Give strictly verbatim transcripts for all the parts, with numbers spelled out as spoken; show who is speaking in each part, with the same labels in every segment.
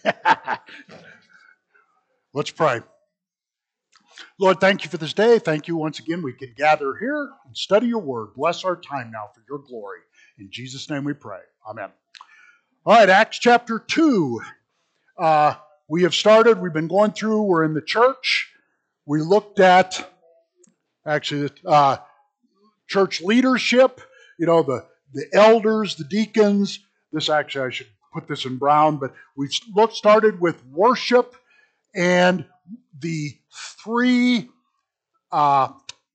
Speaker 1: Let's pray. Lord, thank you for this day. Thank you once again we can gather here and study your word. Bless our time now for your glory. In Jesus' name we pray. Amen. All right, Acts chapter two. Uh, we have started. We've been going through. We're in the church. We looked at, actually, uh, church leadership, you know, the, the elders, the deacons. This actually, I should put this in brown, but we looked, started with worship and the three uh,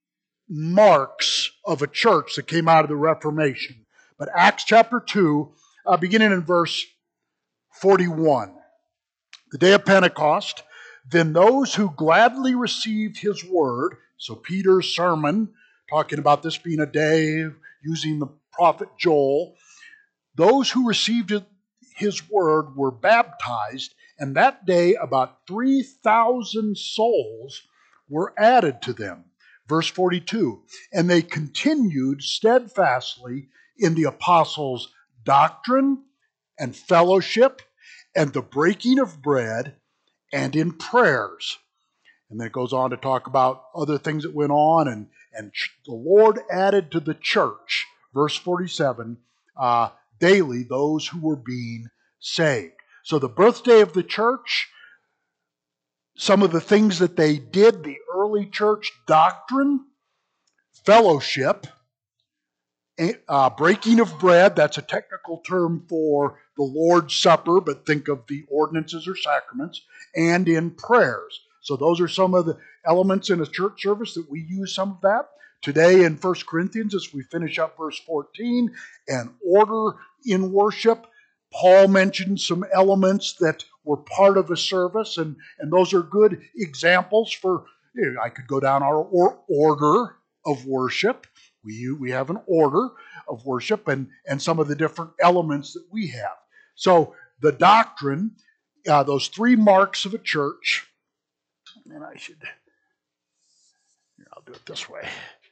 Speaker 1: marks of a church that came out of the Reformation. But Acts chapter two, uh, beginning in verse forty-one. The day of Pentecost, then those who gladly received his word, so Peter's sermon, talking about this being a day, using the prophet Joel, those who received his word were baptized, and that day about three thousand souls were added to them. Verse forty-two, and they continued steadfastly in the apostles' doctrine and fellowship and the breaking of bread and in prayers. And then it goes on to talk about other things that went on, and, and the Lord added to the church, verse forty-seven, uh, daily those who were being saved. So the birthday of the church, some of the things that they did, the early church doctrine, fellowship, uh, breaking of bread, that's a technical term for the Lord's Supper, but think of the ordinances or sacraments, and in prayers. So those are some of the elements in a church service that we use some of that. Today in First Corinthians, as we finish up verse fourteen, and order in worship, Paul mentioned some elements that were part of a service, and, and those are good examples for, you know, I could go down our or, order of worship. We, we have an order of worship and, and some of the different elements that we have. So the doctrine, uh, those three marks of a church, and I should, here, I'll do it this way.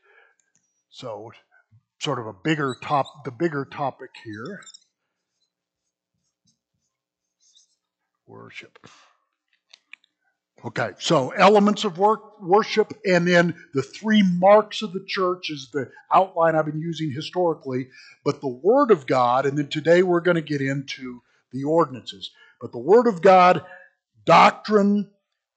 Speaker 1: So sort of a bigger top, the bigger topic here, worship. Okay, so elements of work, worship, and then the three marks of the church is the outline I've been using historically, but the Word of God, and then today we're going to get into the ordinances. But the Word of God, doctrine,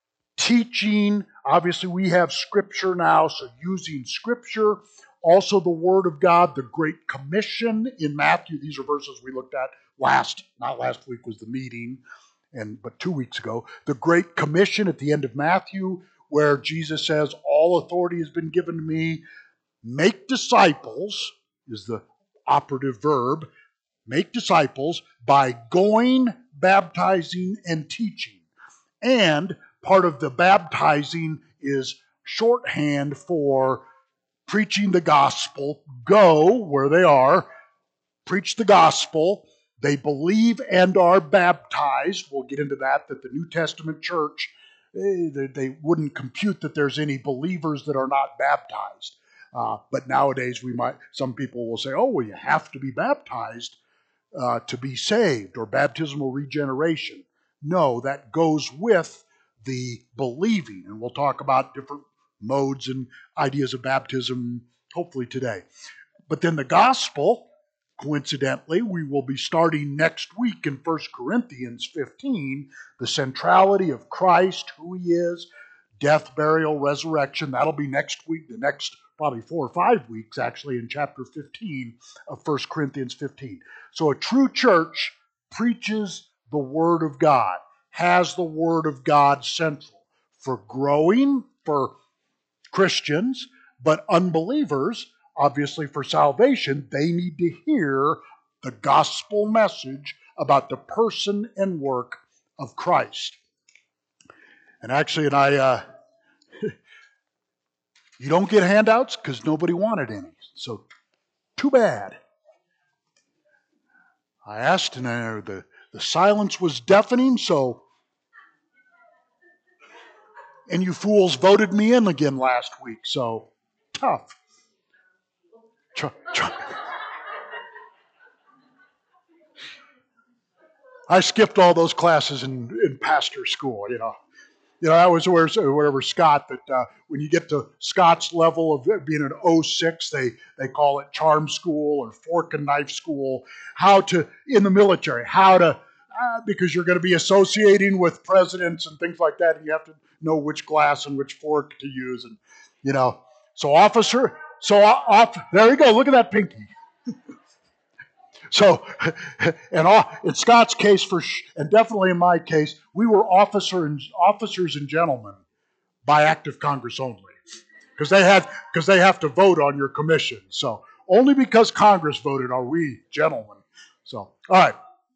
Speaker 1: teaching, obviously we have Scripture now, so using Scripture, also the Word of God, the Great Commission in Matthew, these are verses we looked at last, not last week was the meeting, and but two weeks ago, the Great Commission at the end of Matthew, where Jesus says, all authority has been given to me. Make disciples is the operative verb. Make disciples by going, baptizing, and teaching. And part of the baptizing is shorthand for preaching the gospel. Go where they are, preach the gospel. They believe and are baptized. We'll get into that, that the New Testament church, they, they wouldn't compute that there's any believers that are not baptized. Uh, but nowadays, we might. Some people will say, oh, well, you have to be baptized uh, to be saved, or baptismal regeneration. No, that goes with the believing. And we'll talk about different modes and ideas of baptism, hopefully today. But then the gospel, coincidentally, we will be starting next week in First Corinthians fifteen, the centrality of Christ, who he is, death, burial, resurrection. That'll be next week, the next probably four or five weeks, actually, in chapter fifteen of First Corinthians fifteen. So a true church preaches the Word of God, has the Word of God central for growing, for Christians, but unbelievers, obviously for salvation, they need to hear the gospel message about the person and work of Christ. And actually, and I, uh, you don't get handouts because nobody wanted any. So, too bad. I asked, and uh, the, the silence was deafening, so, and you fools voted me in again last week, so, tough. Ch- ch- I skipped all those classes in, in pastor school, you know. You know, that was where, whatever Scott, that uh, when you get to Scott's level of being an oh six, they, they call it charm school or fork and knife school, how to, in the military, how to, uh, because you're going to be associating with presidents and things like that, and you have to know which glass and which fork to use, and, you know, so officer, so off, there you go, look at that pinky. So, and all, in Scott's case, for and definitely in my case, we were officer and, officers and gentlemen by act of Congress only, because they had because they have to vote on your commission. So only because Congress voted are we gentlemen. So all right.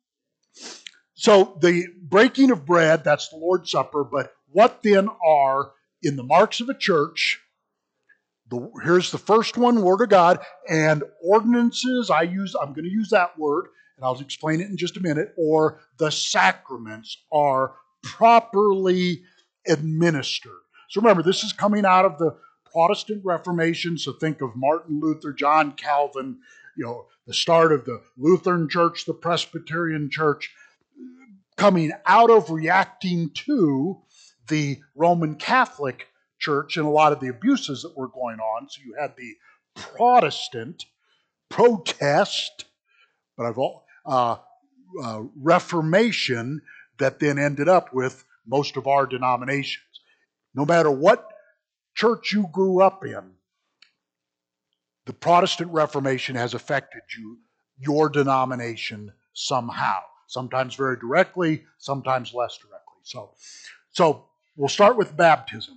Speaker 1: So the breaking of bread, that's the Lord's Supper. But what then are in the marks of a church? The, here's the first one, Word of God, and ordinances, I use, I'm going to use that word, and I'll explain it in just a minute, or the sacraments are properly administered. So remember, this is coming out of the Protestant Reformation, so think of Martin Luther, John Calvin, you know, the start of the Lutheran Church, the Presbyterian Church, coming out of reacting to the Roman Catholic Church and a lot of the abuses that were going on. So you had the Protestant protest, but I've all, uh, uh, Reformation that then ended up with most of our denominations. No matter what church you grew up in, the Protestant Reformation has affected you, your denomination somehow. Sometimes very directly, sometimes less directly. So, so we'll start with baptism.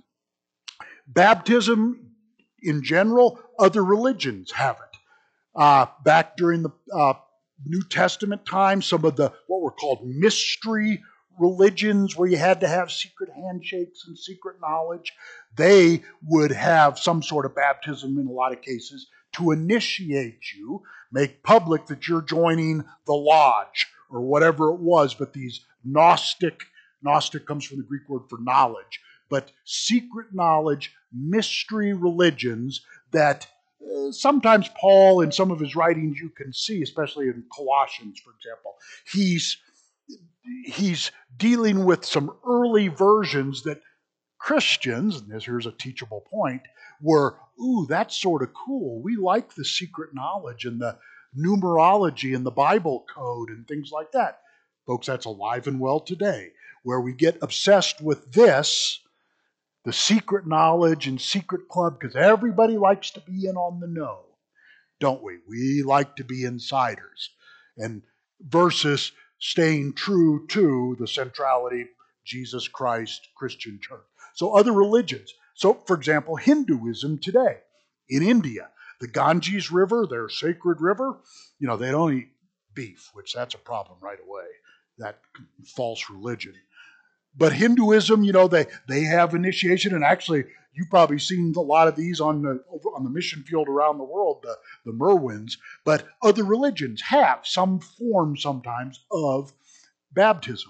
Speaker 1: Baptism, in general, other religions have it. Uh, back during the uh, New Testament time, some of the what were called mystery religions, where you had to have secret handshakes and secret knowledge, they would have some sort of baptism in a lot of cases to initiate you, make public that you're joining the lodge or whatever it was. But these Gnostic, Gnostic comes from the Greek word for knowledge, but secret knowledge, mystery religions that uh, sometimes Paul, in some of his writings, you can see, especially in Colossians, for example, he's he's dealing with some early versions that Christians, and this here's a teachable point, were, ooh, that's sort of cool. We like the secret knowledge and the numerology and the Bible code and things like that. Folks, that's alive and well today, where we get obsessed with this, the secret knowledge and secret club, because everybody likes to be in on the know, don't we? We like to be insiders. And versus staying true to the centrality, Jesus Christ, Christian church. So other religions. So, for example, Hinduism today in India, the Ganges River, their sacred river, you know, they don't eat beef, which that's a problem right away, that false religion. But Hinduism, you know, they, they have initiation, and actually, you've probably seen a lot of these on the on the mission field around the world, the, the Merwins. But other religions have some form sometimes of baptism.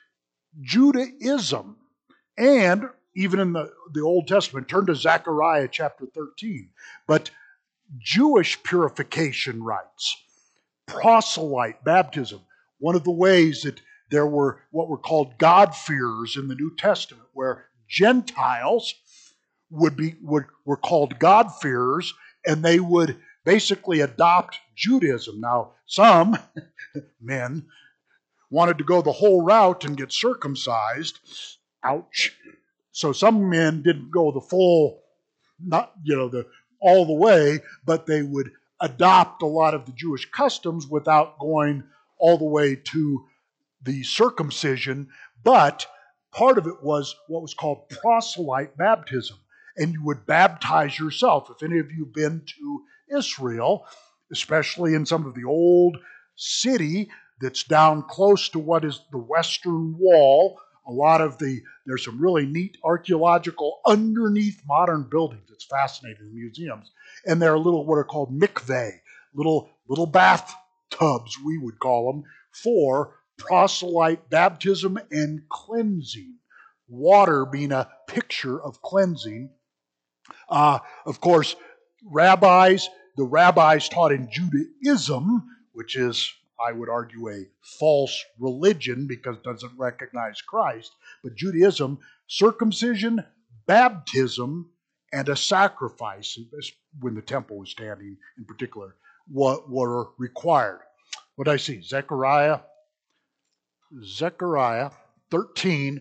Speaker 1: Judaism, and even in the, the Old Testament, turn to Zechariah chapter thirteen. But Jewish purification rites, proselyte baptism, one of the ways that there were what were called God-fearers in the New Testament, where Gentiles would be would were called God-fearers, and they would basically adopt Judaism. Now, some men wanted to go the whole route and get circumcised. Ouch. So some men didn't go the full, not you know the all the way, but they would adopt a lot of the Jewish customs without going all the way to the circumcision. But part of it was what was called proselyte baptism. And you would baptize yourself. If any of you have been to Israel, especially in some of the old city that's down close to what is the Western Wall, a lot of the, there's some really neat archaeological underneath modern buildings. It's fascinating in museums. And there are little, what are called mikveh, little, little bathtubs, we would call them, for proselyte baptism and cleansing. Water being a picture of cleansing. Uh, of course, rabbis, the rabbis taught in Judaism, which is I would argue, a false religion because it doesn't recognize Christ. But Judaism, circumcision, baptism, and a sacrifice, when the temple was standing in particular, what were required. What did I see? Zechariah, Zechariah thirteen,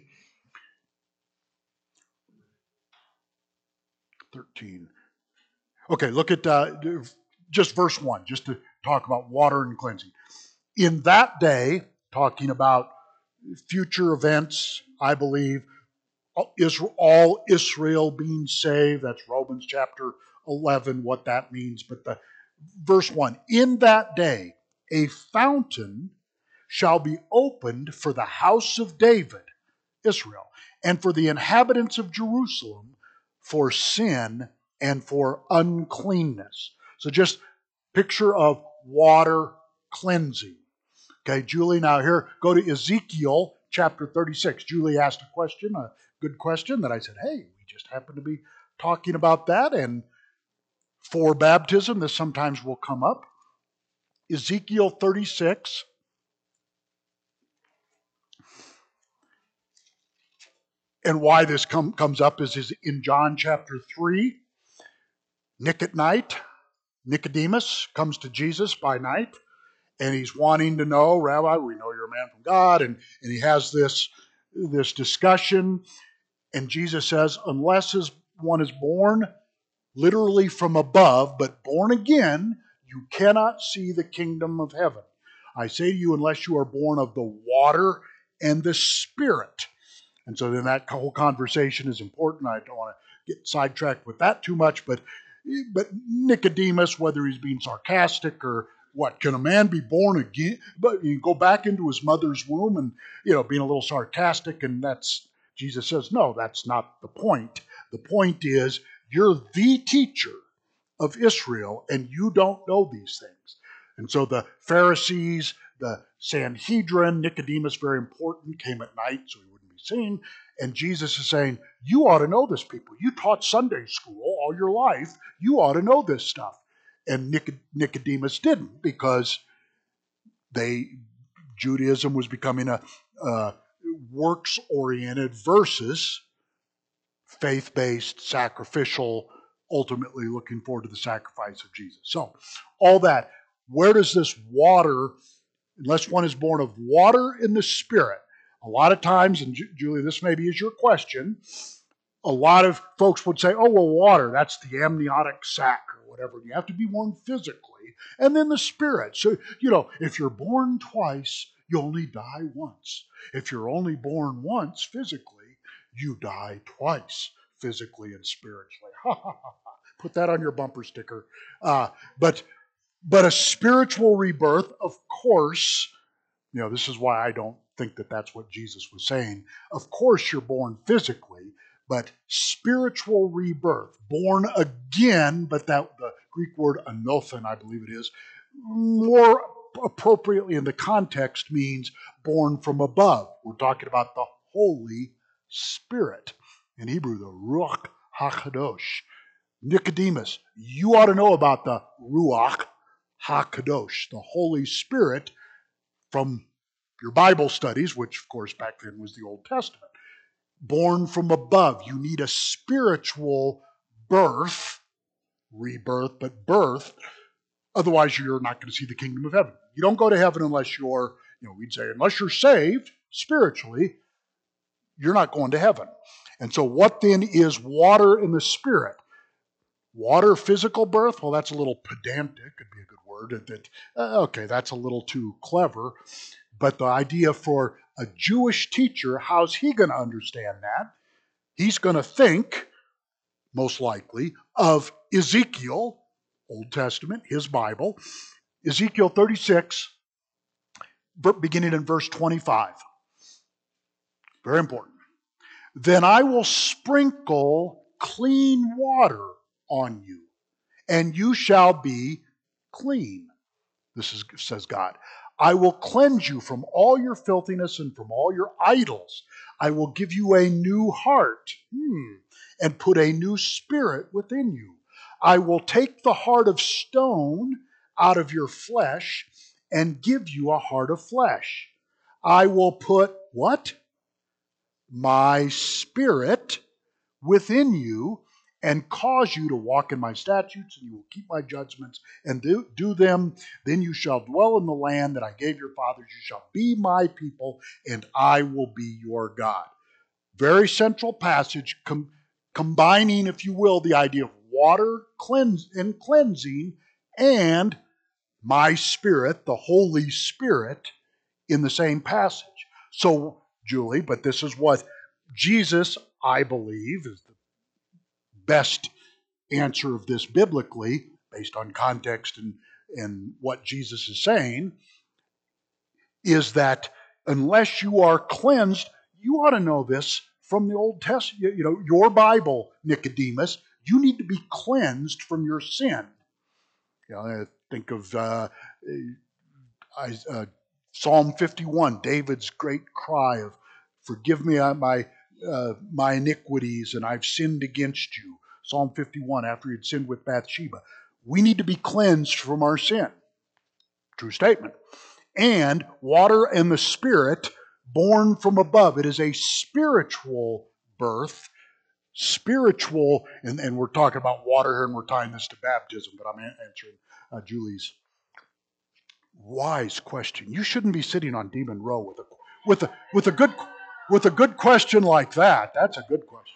Speaker 1: thirteen. Okay, look at uh, just verse one, just to talk about water and cleansing. In that day, talking about future events, I believe, Israel, all Israel being saved. That's Romans chapter eleven, what that means. But the verse one, in that day, a fountain shall be opened for the house of David, Israel, and for the inhabitants of Jerusalem for sin and for uncleanness. So just picture of water cleansing. Okay, Julie, now here, go to Ezekiel chapter thirty-six. Julie asked a question, a good question, that I said, hey, we just happen to be talking about that. And for baptism, this sometimes will come up. Ezekiel thirty-six. And why this come, comes up is, is in John chapter three, Nick at night, Nicodemus comes to Jesus by night, and he's wanting to know, Rabbi, we know you're a man from God, and, and he has this, this discussion, and Jesus says, unless one is born literally from above, but born again, you cannot see the kingdom of heaven. I say to you, unless you are born of the water and the Spirit. And so then that whole conversation is important. I don't want to get sidetracked with that too much, but but Nicodemus, whether he's being sarcastic or what, can a man be born again? But you go back into his mother's womb and, you know, being a little sarcastic, and that's, Jesus says, no, that's not the point. The point is, you're the teacher of Israel, and you don't know these things. And so the Pharisees, the Sanhedrin, Nicodemus, very important, came at night so he wouldn't be seen. And Jesus is saying, you ought to know this, people. You taught Sunday school all your life. You ought to know this stuff. And Nicodemus didn't, because they Judaism was becoming a, a works-oriented versus faith-based, sacrificial, ultimately looking forward to the sacrifice of Jesus. So, all that. Where does this water, unless one is born of water and the Spirit, a lot of times, and Julie, this maybe is your question, a lot of folks would say, oh, well, water, that's the amniotic sac or whatever. You have to be born physically, and then the Spirit. So, you know, if you're born twice, you only die once. If you're only born once physically, you die twice, physically and spiritually. Ha, ha, ha, ha. Put that on your bumper sticker. Uh, but, but a spiritual rebirth, of course, you know, this is why I don't think that that's what Jesus was saying. Of course, you're born physically, but spiritual rebirth, born again, but that the Greek word anothen, I believe it is, more appropriately in the context means born from above. We're talking about the Holy Spirit. In Hebrew, the Ruach HaKadosh. Nicodemus, you ought to know about the Ruach HaKadosh, the Holy Spirit, from your Bible studies, which of course back then was the Old Testament. Born from above. You need a spiritual birth, rebirth, but birth. Otherwise, you're not going to see the kingdom of heaven. You don't go to heaven unless you're, you know, we'd say, unless you're saved spiritually, you're not going to heaven. And so what then is water in the Spirit? Water, physical birth? Well, that's a little pedantic. Could be a good word. That, uh, okay, that's a little too clever. But the idea for a Jewish teacher, how's he going to understand that? He's going to think, most likely, of Ezekiel, Old Testament, his Bible, Ezekiel thirty-six, beginning in verse twenty-five. Very important. Then I will sprinkle clean water on you, and you shall be clean. This is, says God. I will cleanse you from all your filthiness and from all your idols. I will give you a new heart hmm, and put a new spirit within you. I will take the heart of stone out of your flesh and give you a heart of flesh. I will put what? My spirit within you and cause you to walk in my statutes, and you will keep my judgments and do, do them. Then you shall dwell in the land that I gave your fathers. You shall be my people, and I will be your God. Very central passage, com- combining, if you will, the idea of water cleanse and cleansing and my spirit, the Holy Spirit, in the same passage. So, Julie, but this is what Jesus, I believe, is the best answer of this biblically, based on context and, and what Jesus is saying, is that unless you are cleansed, you ought to know this from the Old Testament, you know, your Bible, Nicodemus, you need to be cleansed from your sin. You know, I think of uh, I, uh, Psalm fifty-one, David's great cry of, forgive me my, uh, my iniquities, and I've sinned against you. Psalm fifty-one, after he had sinned with Bathsheba. We need to be cleansed from our sin. True statement. And water and the Spirit, born from above. It is a spiritual birth. Spiritual, and, and we're talking about water here, and we're tying this to baptism, but I'm answering uh, Julie's wise question. You shouldn't be sitting on Demon Row with a with a with a good with a good question like that. That's a good question.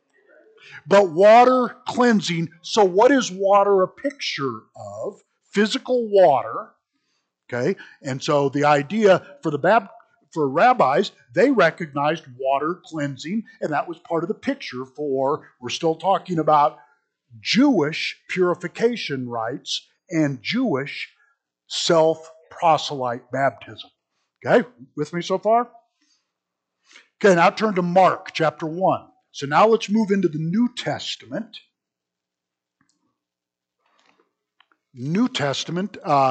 Speaker 1: But water cleansing. So what is water a picture of? Physical water. Okay, and so the idea for the Bab- for rabbis, they recognized water cleansing, and that was part of the picture for, we're still talking about Jewish purification rites and Jewish self-proselyte baptism. Okay, with me so far? Okay, now turn to Mark chapter one. So now let's move into the New Testament. New Testament, uh,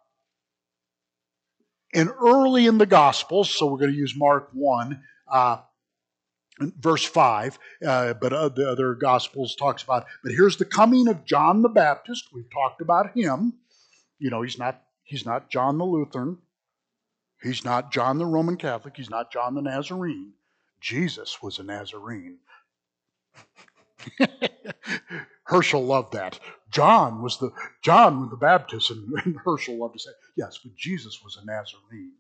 Speaker 1: and early in the Gospels, so we're going to use Mark one, uh, verse five, uh, but uh, the other Gospels talks about, but here's the coming of John the Baptist. We've talked about him. You know, he's not he's not John the Lutheran. He's not John the Roman Catholic. He's not John the Nazarene. Jesus was a Nazarene. Herschel loved that. John was the John was the Baptist, and, and Herschel loved to say, yes, but Jesus was a Nazarene.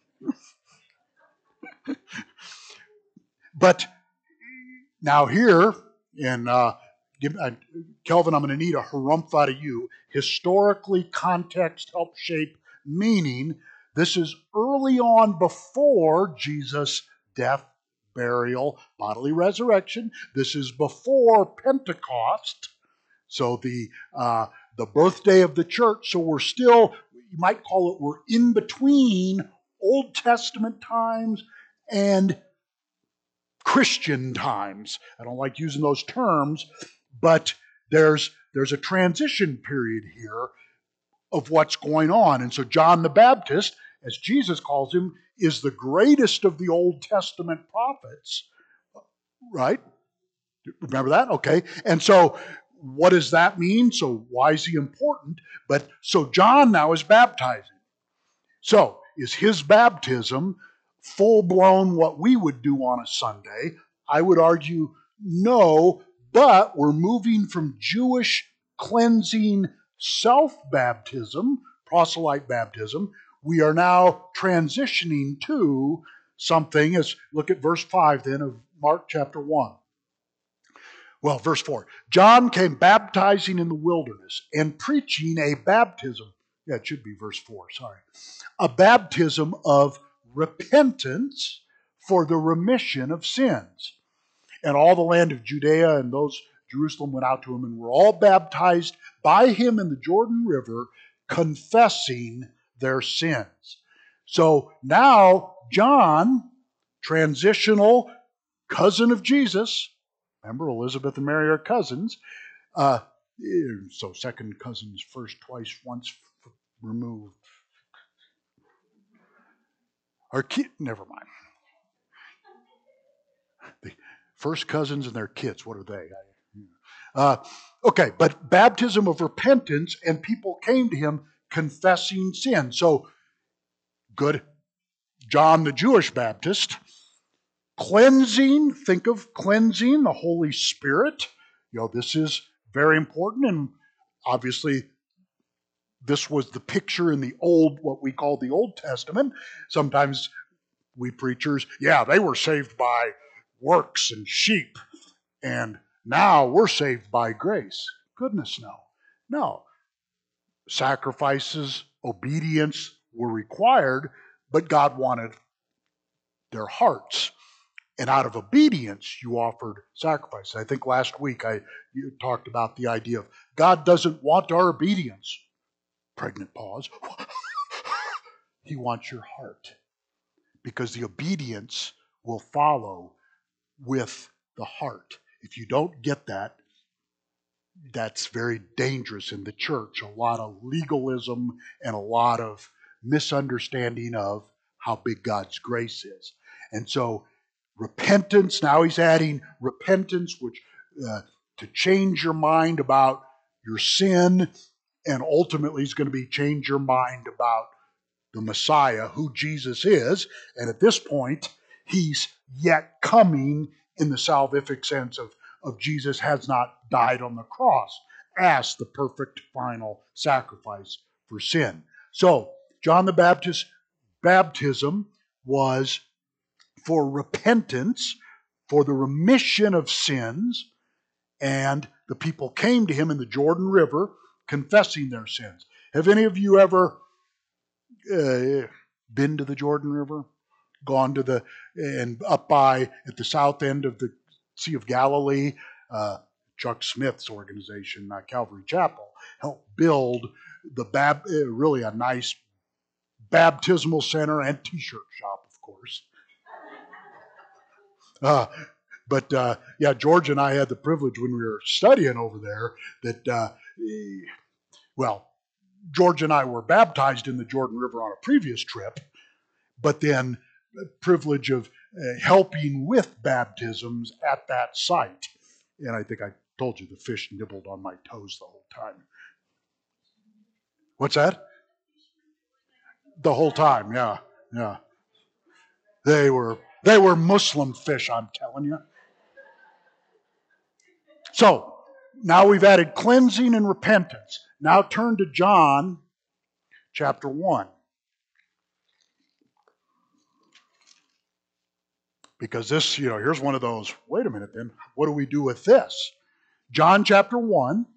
Speaker 1: But now here, in uh, give, uh, Kelvin, I'm going to need a harumph out of you. Historically, context helps shape meaning. This is early on before Jesus' death, burial, bodily resurrection. This is before Pentecost. So the uh, the birthday of the church. So we're still, you might call it, we're in between Old Testament times and Christian times. I don't like using those terms, but there's there's a transition period here of what's going on. And so John the Baptist, as Jesus calls him, is the greatest of the Old Testament prophets, right? Remember that? Okay. And so what does that mean? So why is he important? But so John now is baptizing. So is his baptism full-blown what we would do on a Sunday? I would argue no, but we're moving from Jewish cleansing self-baptism, proselyte baptism. We are now transitioning to something, as look at verse five then of Mark chapter one. Well, verse four. John came baptizing in the wilderness and preaching a baptism. Yeah, it should be verse four, sorry. A baptism of repentance for the remission of sins. And all the land of Judea and those Jerusalem went out to him and were all baptized by him in the Jordan River, confessing their sins. So now John, transitional cousin of Jesus, remember Elizabeth and Mary are cousins, uh, so second cousins first, twice, once removed. Our kid, never mind. The first cousins and their kids, what are they? Uh, okay, but baptism of repentance, and people came to him confessing sin. So Good. John the Jewish Baptist. Cleansing, think of cleansing, the Holy Spirit. You know, this is very important, and obviously this was the picture in the old, what we call the Old Testament. Sometimes we preachers, yeah, they were saved by works and sheep, and now we're saved by grace. Goodness, no. No. Sacrifices, obedience were required, but God wanted their hearts. And out of obedience, you offered sacrifice. I think last week I you talked about the idea of God doesn't want our obedience. Pregnant pause. He wants your heart. Because the obedience will follow with the heart. If you don't get that, that's very dangerous in the church. A lot of legalism and a lot of misunderstanding of how big God's grace is. And so repentance, now he's adding repentance, which uh, to change your mind about your sin, and ultimately he's going to be change your mind about the Messiah, who Jesus is. And at this point, he's yet coming in the salvific sense of, of Jesus has not died on the cross as the perfect final sacrifice for sin. So, John the Baptist's baptism was for repentance, for the remission of sins, and the people came to him in the Jordan River confessing their sins. Have any of you ever uh, been to the Jordan River? Gone to the, and up by, at the south end of the Sea of Galilee, uh, Chuck Smith's organization, uh, Calvary Chapel, helped build the, bab, uh, really a nice baptismal center and t-shirt shop, of course. Uh, but uh, yeah, George and I had the privilege when we were studying over there that, uh, well, George and I were baptized in the Jordan River on a previous trip, but then the privilege of uh, helping with baptisms at that site. And I think I told you the fish nibbled on my toes the whole time. What's that? The whole time, yeah, yeah. They were they were Muslim fish, I'm telling you. So, now we've added cleansing and repentance. Now turn to John chapter one. Because this, you know, here's one of those, wait a minute then, what do we do with this? John chapter one.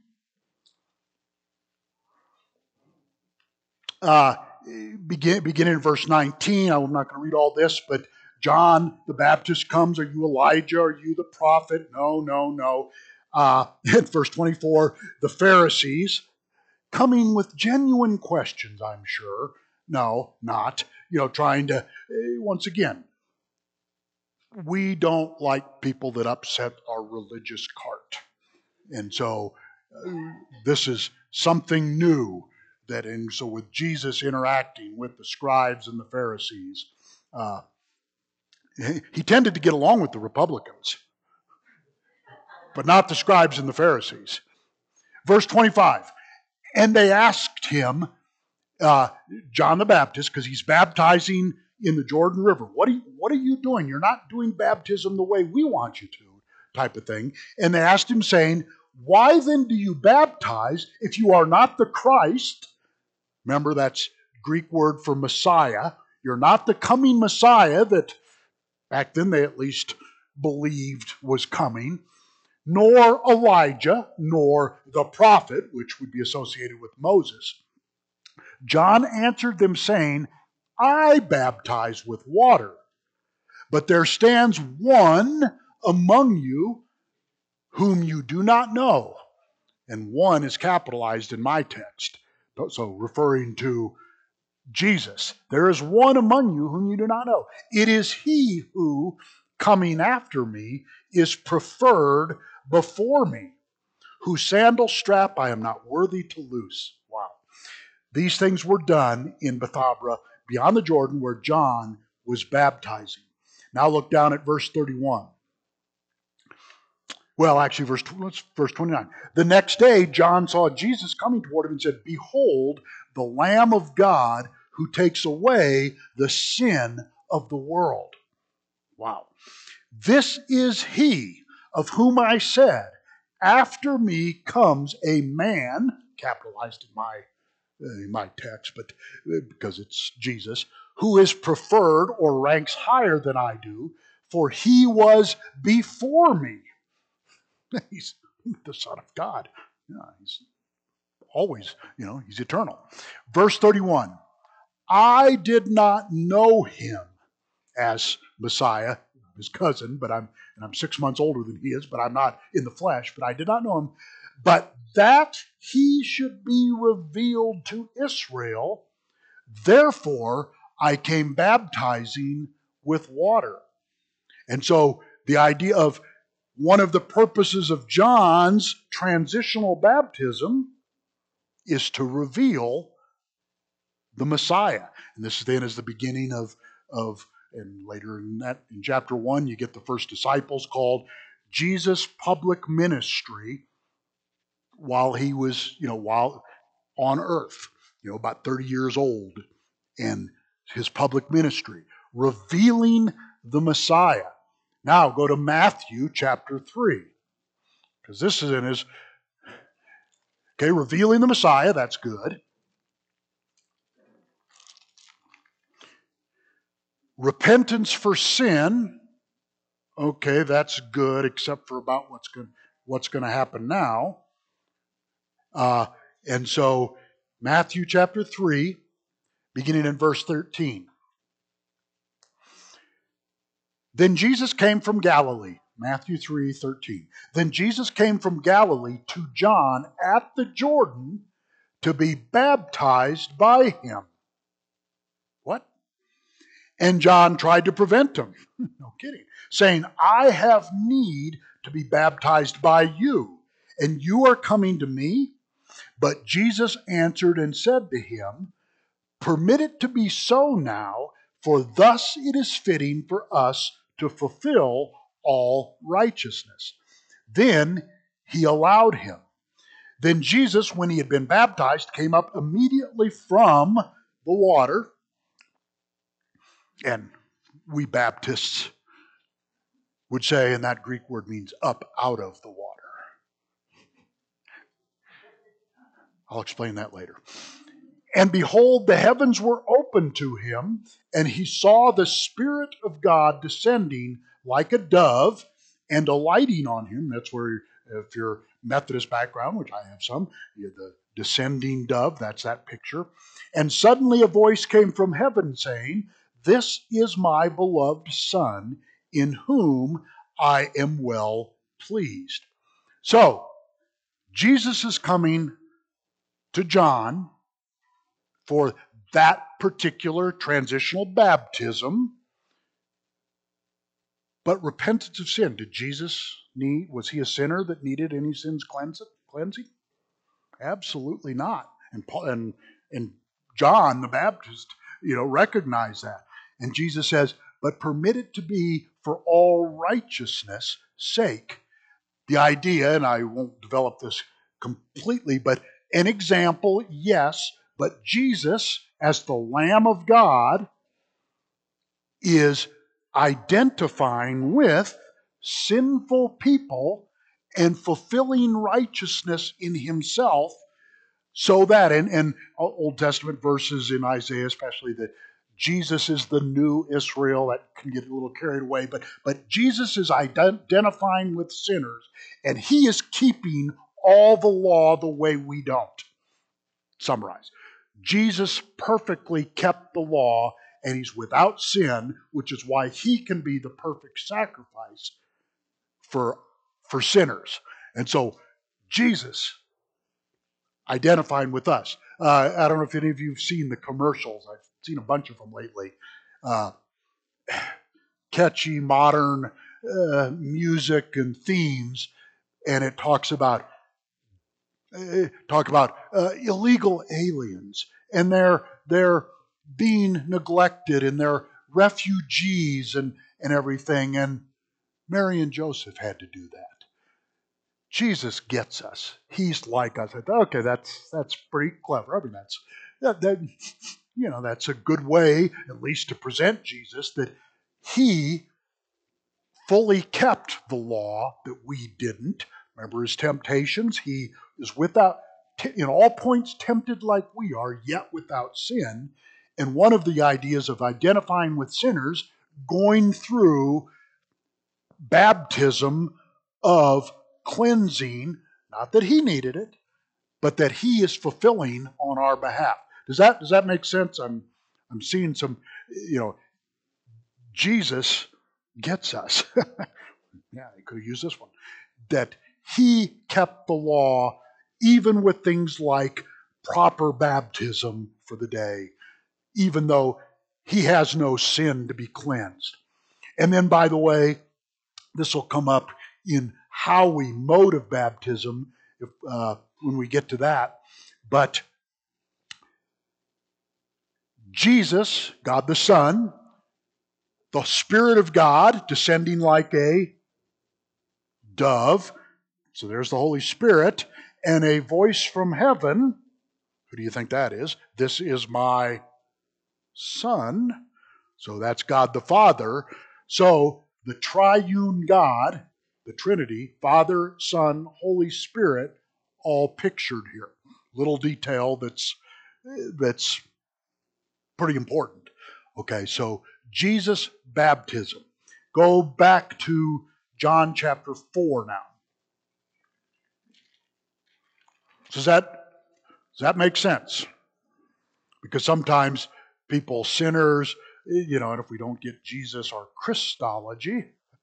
Speaker 1: Uh, begin, beginning in verse nineteen. I'm not going to read all this, but John the Baptist comes. Are you Elijah? Are you the prophet? No, no, no. Uh, in verse twenty-four, the Pharisees coming with genuine questions, I'm sure. No, not. You know, trying to, once again, we don't like people that upset our religious cart. And so uh, this is something new. That and so with Jesus interacting with the scribes and the Pharisees, uh, he, he tended to get along with the Republicans, but not the scribes and the Pharisees. Verse twenty-five, and they asked him, uh, John the Baptist, because he's baptizing in the Jordan River, what are, you, what are you doing? You're not doing baptism the way we want you to, type of thing. And they asked him, saying, why then do you baptize if you are not the Christ? Remember, that's Greek word for Messiah. You're not the coming Messiah that back then they at least believed was coming, nor Elijah, nor the prophet, which would be associated with Moses. John answered them, saying, I baptize with water, but there stands one among you whom you do not know. And one is capitalized in my text. So referring to Jesus. There is one among you whom you do not know. It is he who, coming after me, is preferred before me, whose sandal strap I am not worthy to loose. Wow. These things were done in Bethabara, beyond the Jordan, where John was baptizing. Now look down at verse thirty-one. Well, actually, verse, verse twenty-nine. The next day, John saw Jesus coming toward him and said, behold, the Lamb of God who takes away the sin of the world. Wow. This is he of whom I said, after me comes a man, capitalized in my, in my text, but because it's Jesus, who is preferred or ranks higher than I do, for he was before me. He's the Son of God. Yeah, he's always, you know, he's eternal. Verse thirty-one, I did not know him as Messiah, his cousin, but I'm and I'm six months older than he is, but I'm not in the flesh, but I did not know him. But that he should be revealed to Israel, therefore I came baptizing with water. And so the idea of one of the purposes of John's transitional baptism is to reveal the Messiah. And this then is the beginning of, of and later in that in chapter one, you get the first disciples called Jesus' public ministry while he was, you know, while on earth, you know, about thirty years old, and his public ministry, revealing the Messiah. Now go to Matthew chapter three, because this is in his, okay, revealing the Messiah, that's good. Repentance for sin, okay, that's good, except for about what's going what's going to happen now. Uh, and so Matthew chapter three, beginning in verse thirteen. Then Jesus came from Galilee. Matthew three thirteen. Then Jesus came from Galilee to John at the Jordan to be baptized by him. What? And John tried to prevent him. No kidding. Saying, I have need to be baptized by you, and you are coming to me? But Jesus answered and said to him, permit it to be so now, for thus it is fitting for us to fulfill all righteousness. Then he allowed him. Then Jesus, when he had been baptized, came up immediately from the water. And we Baptists would say, and that Greek word means up out of the water. I'll explain that later. And behold, the heavens were opened to him, and he saw the Spirit of God descending like a dove and alighting on him. That's where, if you're Methodist background, which I have some, you're the descending dove, that's that picture. And suddenly a voice came from heaven saying, this is my beloved Son, in whom I am well pleased. So, Jesus is coming to John for that particular transitional baptism. But repentance of sin, did Jesus need, was he a sinner that needed any sins cleansing? Absolutely not. And Paul, and, and John the Baptist, you know, recognized that. And Jesus says, but permit it to be for all righteousness' sake. The idea, and I won't develop this completely, but an example, yes, but Jesus, as the Lamb of God, is identifying with sinful people and fulfilling righteousness in himself, so that, and, and Old Testament verses in Isaiah especially, that Jesus is the new Israel. That can get a little carried away, but, but Jesus is identifying with sinners, and he is keeping all the law the way we don't. Summarize. Jesus perfectly kept the law, and he's without sin, which is why he can be the perfect sacrifice for, for sinners. And so Jesus identifying with us. Uh, I don't know if any of you have seen the commercials. I've seen a bunch of them lately. Uh, catchy, modern uh, music and themes, and it talks about uh, talk about uh, illegal aliens, and they're they're being neglected, and they're refugees and and everything. And Mary and Joseph had to do that. Jesus gets us. He's like us. I thought, okay, that's that's pretty clever. I mean, that's that, that you know, that's a good way, at least to present Jesus, that he fully kept the law that we didn't. Remember his temptations? He is without, in all points tempted like we are, yet without sin. And one of the ideas of identifying with sinners, going through baptism of cleansing, not that he needed it, but that he is fulfilling on our behalf. Does that does that make sense? I'm I'm seeing some, you know, Jesus gets us. Yeah, he could have used this one. That he kept the law even with things like proper baptism for the day, even though he has no sin to be cleansed. And then, by the way, this will come up in how we mode of baptism if, uh, when we get to that. But Jesus, God the Son, the Spirit of God descending like a dove, so there's the Holy Spirit, and a voice from heaven. Who do you think that is? This is my Son. So that's God the Father. So the triune God, the Trinity, Father, Son, Holy Spirit, all pictured here. Little detail that's that's pretty important. Okay, so Jesus' baptism. Go back to John chapter four now. Does that, does that make sense? Because sometimes people, sinners, you know, and if we don't get Jesus or Christology,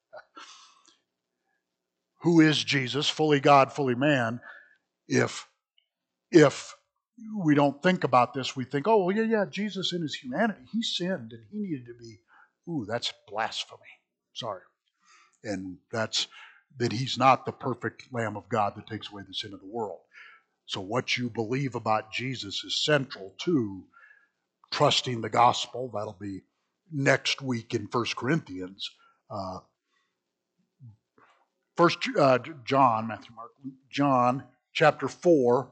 Speaker 1: who is Jesus, fully God, fully man, if if we don't think about this, we think, oh, well, yeah, yeah, Jesus in his humanity, he sinned and he needed to be, ooh, that's blasphemy. Sorry. And that's that he's not the perfect Lamb of God that takes away the sin of the world. So what you believe about Jesus is central to trusting the gospel. That'll be next week in First Corinthians. Uh, First uh, John, Matthew, Mark, John, chapter four.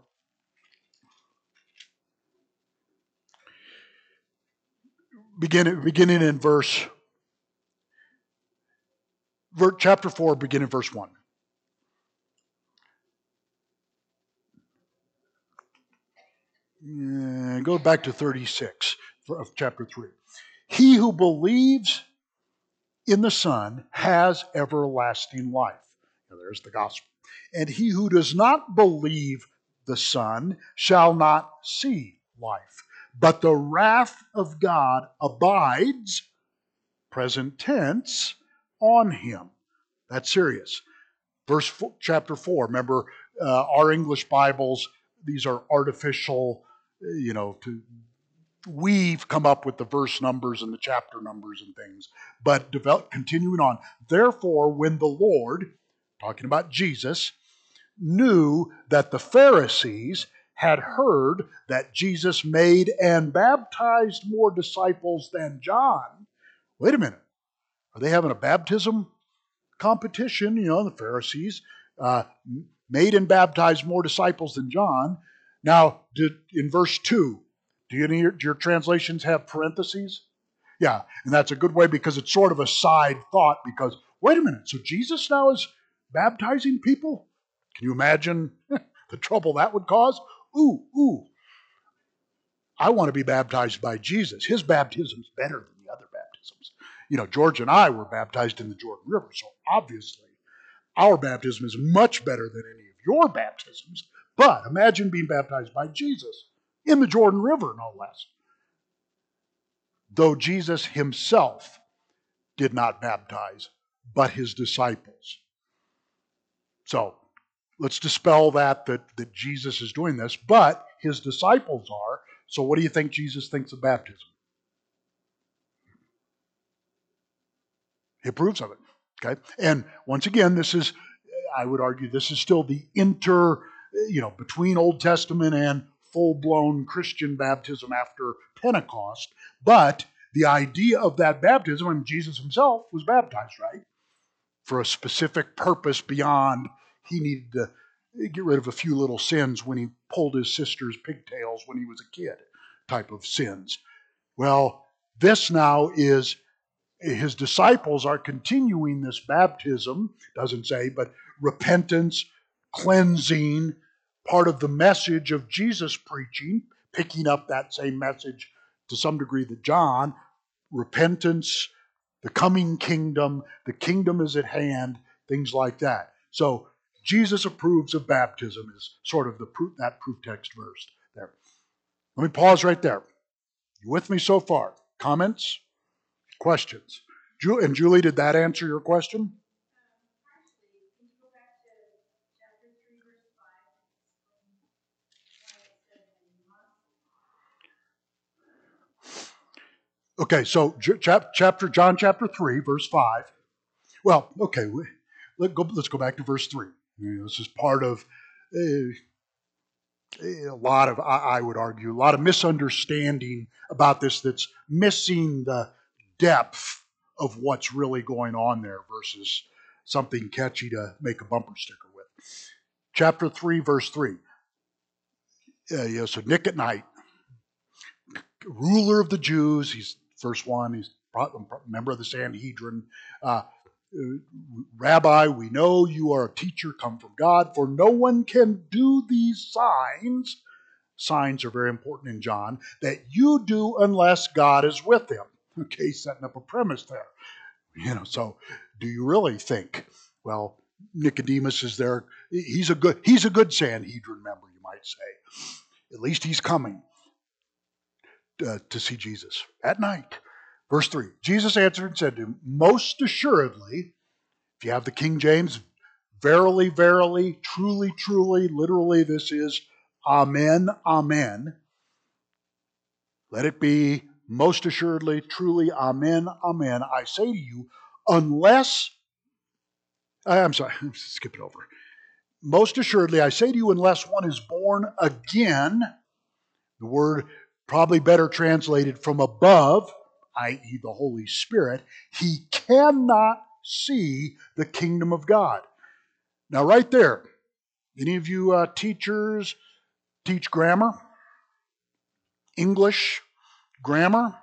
Speaker 1: Begin, beginning in verse, chapter four, beginning verse one. Uh, go back to thirty-six of chapter three. He who believes in the Son has everlasting life. Now, there's the gospel. And he who does not believe the Son shall not see life. But the wrath of God abides, present tense, on him. That's serious. Verse four, chapter four. Remember, uh, our English Bibles, these are artificial, you know, to we've come up with the verse numbers and the chapter numbers and things. But develop, continuing on, therefore, when the Lord, talking about Jesus, knew that the Pharisees had heard that Jesus made and baptized more disciples than John. Wait a minute. Are they having a baptism competition? You know, the Pharisees uh, made and baptized more disciples than John. Now, did, in verse two, do, you, do your translations have parentheses? Yeah, and that's a good way because it's sort of a side thought because, wait a minute, so Jesus now is baptizing people? Can you imagine the trouble that would cause? Ooh, ooh. I want to be baptized by Jesus. His baptism is better than the other baptisms. You know, George and I were baptized in the Jordan River, so obviously our baptism is much better than any of your baptisms. But imagine being baptized by Jesus in the Jordan River, no less. Though Jesus himself did not baptize, but his disciples. So let's dispel that, that, that Jesus is doing this, but his disciples are. So what do you think Jesus thinks of baptism? He approves of it. Okay? And once again, this is, I would argue, this is still the inter, you know, between Old Testament and full-blown Christian baptism after Pentecost. But the idea of that baptism, I mean, Jesus himself was baptized, right? For a specific purpose beyond he needed to get rid of a few little sins when he pulled his sister's pigtails when he was a kid, type of sins. Well, this now is his disciples are continuing this baptism, doesn't say, but repentance, cleansing, part of the message of Jesus preaching, picking up that same message to some degree that John, repentance, the coming kingdom, the kingdom is at hand, things like that. So Jesus approves of baptism is sort of the proof, that proof text verse there. Let me pause right there. You with me so far? Comments? Questions? Ju- And Julie, did that answer your question? Okay, so J- chap- chapter John chapter three, verse five. Well, okay, we, let go, let's go back to verse three. You know, this is part of uh, a lot of, I, I would argue, a lot of misunderstanding about this that's missing the depth of what's really going on there versus something catchy to make a bumper sticker with. Chapter three, verse three. Uh, yeah, so Nick at night, ruler of the Jews, he's verse one, he's a member of the Sanhedrin. Uh, Rabbi, we know you are a teacher come from God, for no one can do these signs. Signs are very important in John, that you do unless God is with him. Okay, setting up a premise there. You know, so do you really think? Well, Nicodemus is there. He's a good, he's a good Sanhedrin member, you might say. At least he's coming uh, to see Jesus at night. Verse three, Jesus answered and said to him, most assuredly, if you have the King James, verily, verily, truly, truly, literally, this is amen, amen. Let it be most assuredly, truly, amen, amen. I say to you, unless, I'm sorry, skip it over. Most assuredly, I say to you, unless one is born again, the word probably better translated from above, that is the Holy Spirit, he cannot see the kingdom of God. Now, right there, any of you uh, teachers teach grammar? English, grammar?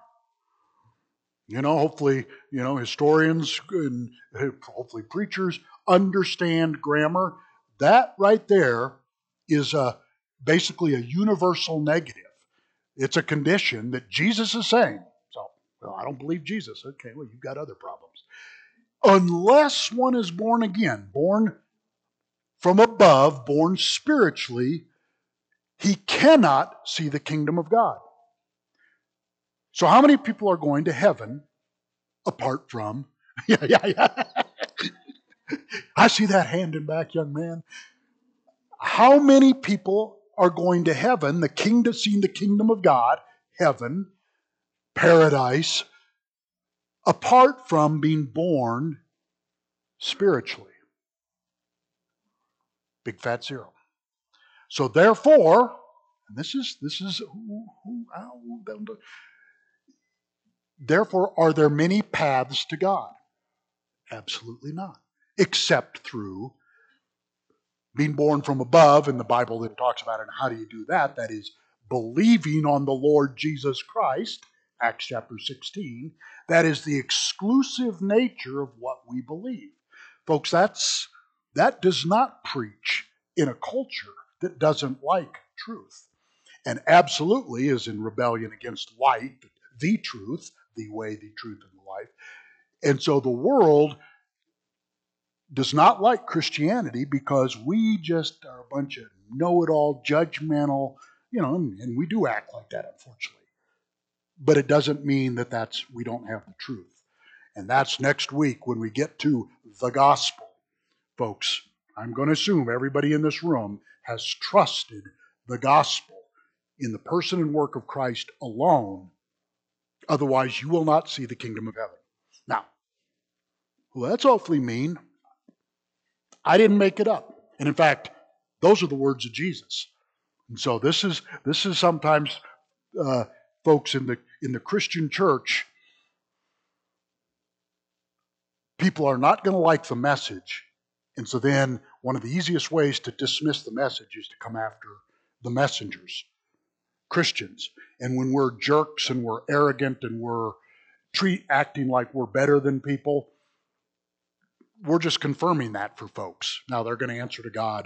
Speaker 1: You know, hopefully, you know, historians and hopefully preachers understand grammar. That right there is a, basically a universal negative. It's a condition that Jesus is saying. So, well, I don't believe Jesus. Okay, well, you've got other problems. Unless one is born again, born from above, born spiritually, he cannot see the kingdom of God. So how many people are going to heaven apart from, yeah, yeah, yeah. I see that hand in back, young man. How many people are going to heaven, the kingdom, seeing the kingdom of God, heaven, paradise, apart from being born spiritually? Big fat zero. So therefore, and this is this is who, who, who, therefore, are there many paths to God? Absolutely not. Except through being born from above, and the Bible then talks about it. And how do you do that? That is believing on the Lord Jesus Christ, Acts chapter sixteen. That is the exclusive nature of what we believe. Folks, that's that does not preach in a culture that doesn't like truth. And absolutely is in rebellion against light, the truth, the way, the truth, and the life. And so the world does not like Christianity because we just are a bunch of know-it-all, judgmental, you know, and, and we do act like that, unfortunately. But it doesn't mean that that's we don't have the truth. And that's next week when we get to the gospel. Folks, I'm going to assume everybody in this room has trusted the gospel in the person and work of Christ alone. Otherwise, you will not see the kingdom of heaven. Now, well, that's awfully mean. I didn't make it up. And in fact, those are the words of Jesus. And so this is this is sometimes uh, folks in the in the Christian church, people are not going to like the message. And so then one of the easiest ways to dismiss the message is to come after the messengers. Christians. And when we're jerks and we're arrogant and we're treat acting like we're better than people, we're just confirming that for folks. Now they're going to answer to God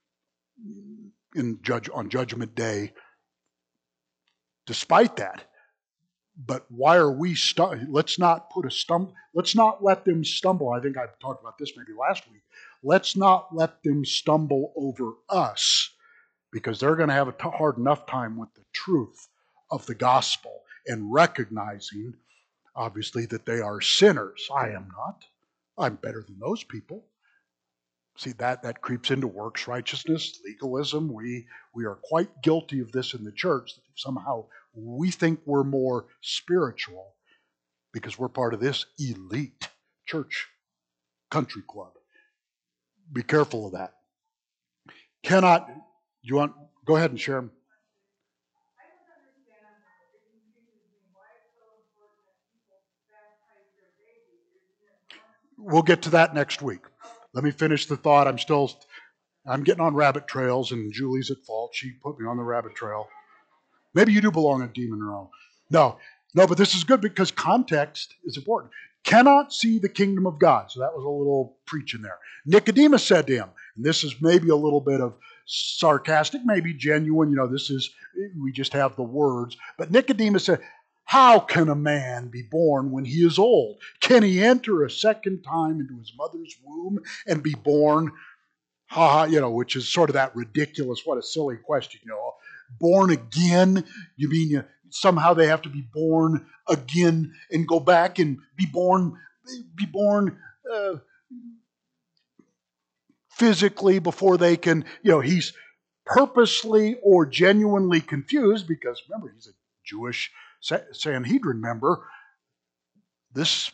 Speaker 1: in judge on Judgment Day despite that. But why are we stu- let's not put a stumble let's not let them stumble. I think I talked about this maybe last week. Let's not let them stumble over us, because they're going to have a t- hard enough time with the truth of the gospel and recognizing, obviously, that they are sinners. I am not. I'm better than those people. See, that, that creeps into works righteousness, legalism. We, we are quite guilty of this in the church. That somehow we think we're more spiritual because we're part of this elite church country club. Be careful of that. Cannot, you want, go ahead and share them. We'll get to that next week. Let me finish the thought. I'm still, I'm getting on rabbit trails, and Julie's at fault. She put me on the rabbit trail. Maybe you do belong in Demon Row. No, no, but this is good because context is important. Cannot see the kingdom of God. So that was a little preaching there. Nicodemus said to him, and this is maybe a little bit of sarcastic, maybe genuine. You know, this is, we just have the words. But Nicodemus said, how can a man be born when he is old? Can he enter a second time into his mother's womb and be born? Ha ha, you know, which is sort of that ridiculous, what a silly question, you know. Born again? You mean you, somehow they have to be born again and go back and be born, be born uh, physically before they can, you know, he's purposely or genuinely confused because, remember, he's a Jewish Sanhedrin member. This,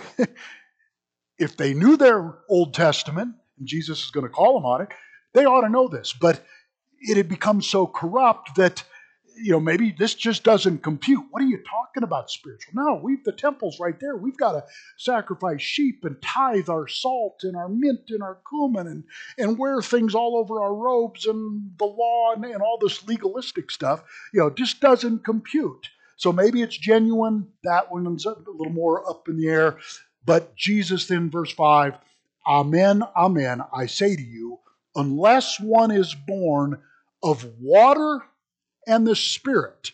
Speaker 1: if they knew their Old Testament, and Jesus is going to call them on it, they ought to know this. But it had become so corrupt that, you know, maybe this just doesn't compute. What are you talking about spiritual? No, we've the temple's right there. We've got to sacrifice sheep and tithe our salt and our mint and our cumin and, and wear things all over our robes and the law and, and all this legalistic stuff. You know, just doesn't compute. So maybe it's genuine. That one's a little more up in the air. But Jesus then, verse five, Amen, amen, I say to you, unless one is born of water and the Spirit,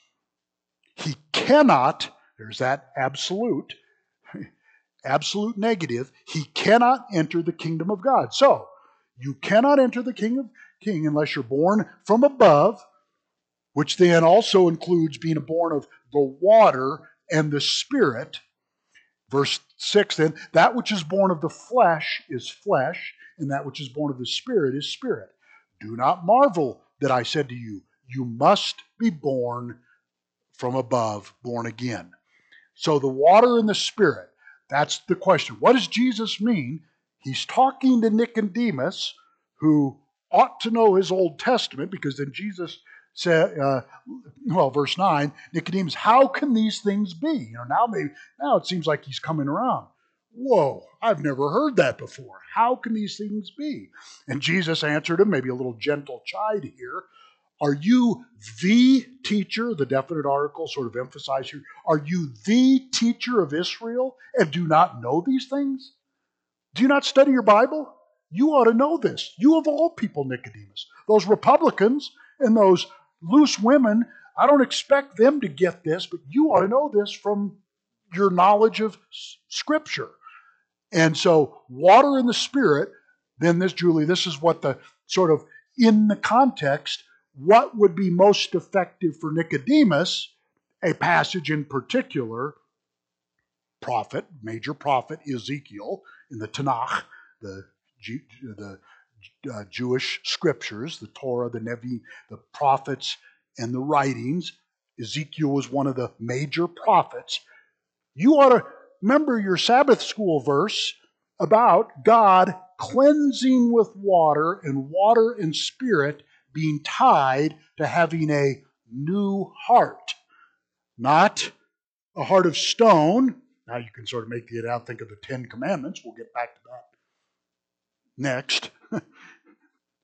Speaker 1: he cannot, there's that absolute, absolute negative, he cannot enter the kingdom of God. So, you cannot enter the king of king unless you're born from above, which then also includes being born of the water and the Spirit. Verse six then, that which is born of the flesh is flesh, and that which is born of the Spirit is spirit. Do not marvel that I said to you, you must be born from above, born again. So the water and the Spirit, that's the question. What does Jesus mean? He's talking to Nicodemus, who ought to know his Old Testament, because then Jesus said, uh, well, verse nine, Nicodemus, how can these things be? You know, now maybe now it seems like he's coming around. Whoa, I've never heard that before. How can these things be? And Jesus answered him, maybe a little gentle chide here. Are you the teacher, the definite article sort of emphasized here, are you the teacher of Israel and do not know these things? Do you not study your Bible? You ought to know this. You of all people, Nicodemus. Those Republicans and those loose women, I don't expect them to get this, but you ought to know this from your knowledge of Scripture. And so, water and the Spirit, then this, Julie, this is what the sort of, in the context, what would be most effective for Nicodemus, a passage in particular, prophet, major prophet Ezekiel in the Tanakh, the, the uh, Jewish scriptures, the Torah, the Nevi, the prophets, and the writings. Ezekiel was one of the major prophets. You ought to remember your Sabbath school verse about God cleansing with water and water and Spirit being tied to having a new heart, not a heart of stone. Now you can sort of make it out, think of the Ten Commandments. We'll get back to that next.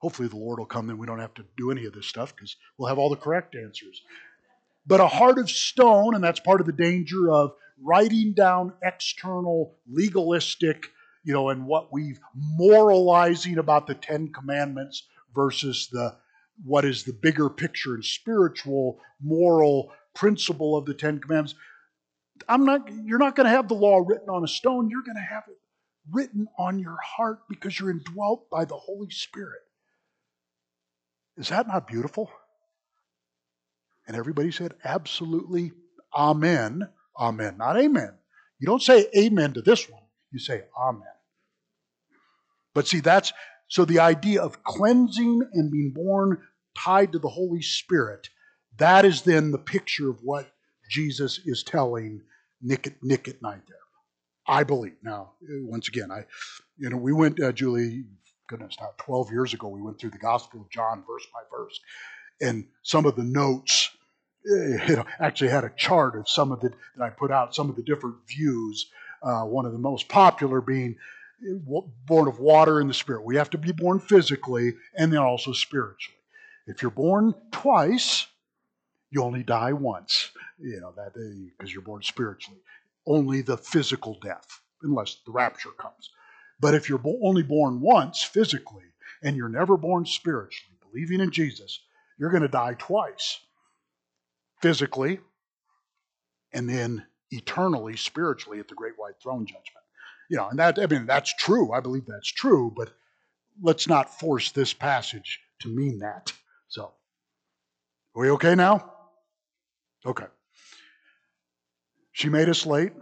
Speaker 1: Hopefully the Lord will come, then we don't have to do any of this stuff because we'll have all the correct answers. But a heart of stone, and that's part of the danger of writing down external, legalistic, you know, and what we've moralizing about the Ten Commandments versus the what is the bigger picture and spiritual, moral principle of the Ten Commandments. I'm not. You're not going to have the law written on a stone. You're going to have it written on your heart because you're indwelt by the Holy Spirit. Is that not beautiful? And everybody said, absolutely, amen, amen, not amen. You don't say amen to this one. You say amen. But see, that's, so the idea of cleansing and being born tied to the Holy Spirit, that is then the picture of what Jesus is telling Nick, Nick at night there. I believe. Now, once again, I, you know, we went, uh, Julie, goodness, now twelve years ago, we went through the Gospel of John verse by verse. And some of the notes, you know, actually had a chart of some of the, that I put out, some of the different views. Uh, one of the most popular being born of water and the Spirit. We have to be born physically and then also spiritually. If you're born twice, you only die once, you know, that because you're born spiritually. Only the physical death, unless the rapture comes. But if you're bo- only born once physically and you're never born spiritually, believing in Jesus, you're going to die twice. Physically, and then eternally, spiritually at the great white throne judgment. You know, and that, I mean, that's true. I believe that's true, but let's not force this passage to mean that. So, are we okay now? Okay. She made us late.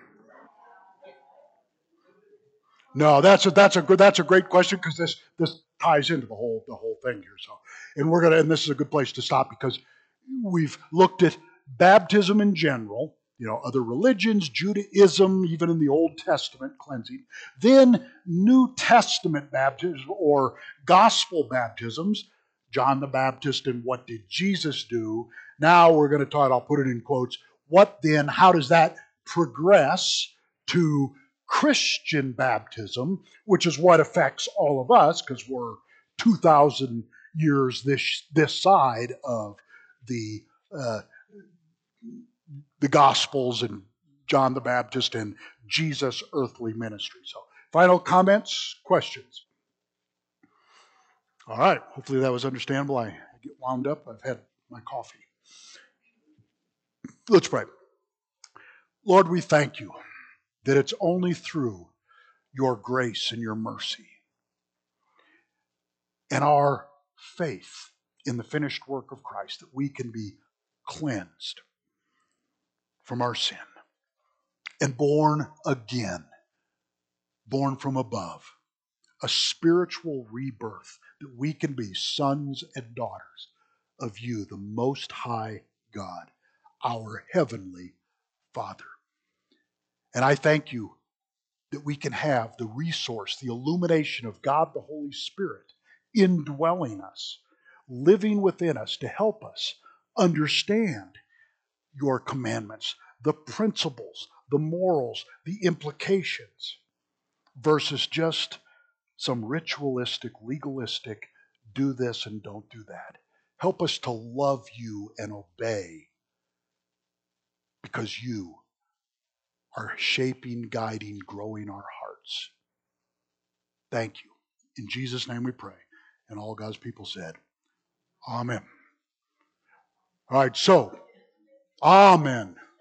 Speaker 1: No, that's a that's a good that's a great question because this this ties into the whole the whole thing here. So, and we're gonna and this is a good place to stop because we've looked at baptism in general, you know, other religions, Judaism, even in the Old Testament cleansing, then New Testament baptism or gospel baptisms, John the Baptist and what did Jesus do? Now we're going to talk. I'll put it in quotes. What then? How does that progress to Christian baptism, which is what affects all of us because we're two thousand years this this side of the uh, the Gospels and John the Baptist and Jesus' earthly ministry. So, final comments, questions? All right. Hopefully that was understandable. I get wound up. I've had my coffee. Let's pray. Lord, we thank you that it's only through your grace and your mercy and our faith in the finished work of Christ that we can be cleansed from our sin and born again, born from above, a spiritual rebirth that we can be sons and daughters of you, the Most High God, our Heavenly Father. And I thank you that we can have the resource, the illumination of God the Holy Spirit indwelling us, living within us to help us understand your commandments, the principles, the morals, the implications, versus just some ritualistic, legalistic, do this and don't do that. Help us to love you and obey because you are shaping, guiding, growing our hearts. Thank you. In Jesus' name we pray. And all God's people said, Amen. All right, so, Amen.